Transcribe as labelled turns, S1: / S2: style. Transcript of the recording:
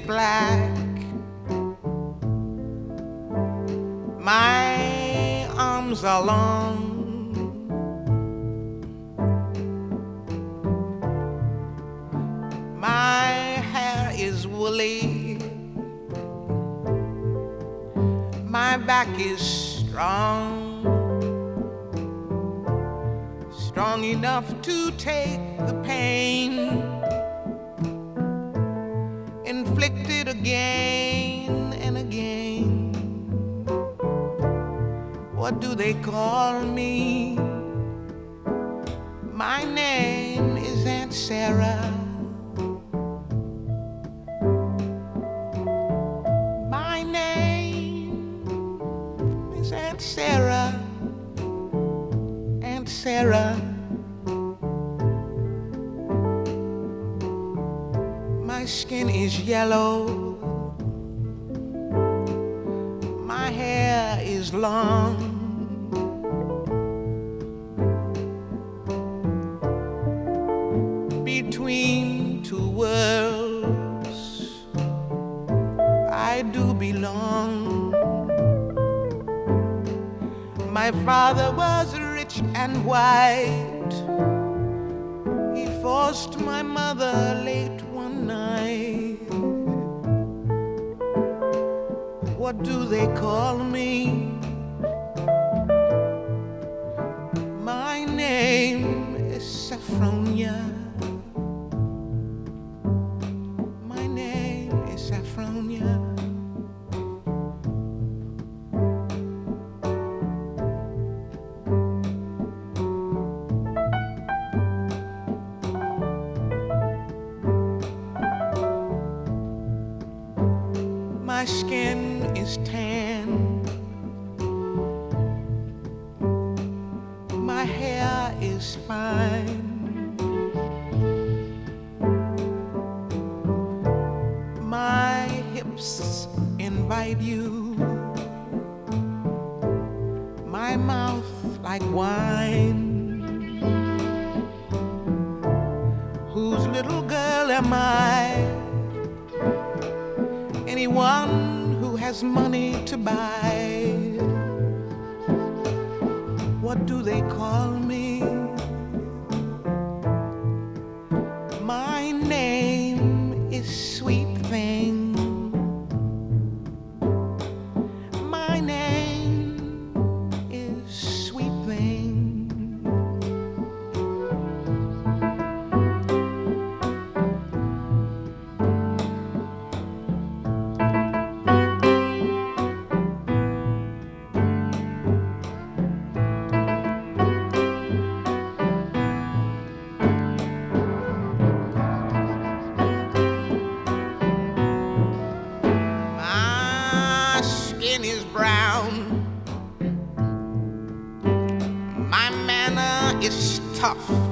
S1: black. My arms are long. My hair is woolly. My back is strong, strong enough to take the pain inflicted again and again. What do they call me? My name is Aunt Sarah. My name is Aunt Sarah. Aunt Sarah. My skin is yellow. My hair is long. Between two worlds I do belong. My father was rich and white. He forced my mother late one night. What do they call me? My name is Saffronia. My name is Saffronia. My skin is tan. My hair is fine. My hips invite you. My mouth like wine. Whose little girl am I? Anyone who has money to buy. What do they call me? My name is Sweet Thing. My name is Sweet Thing. My skin is brown. My manner is tough.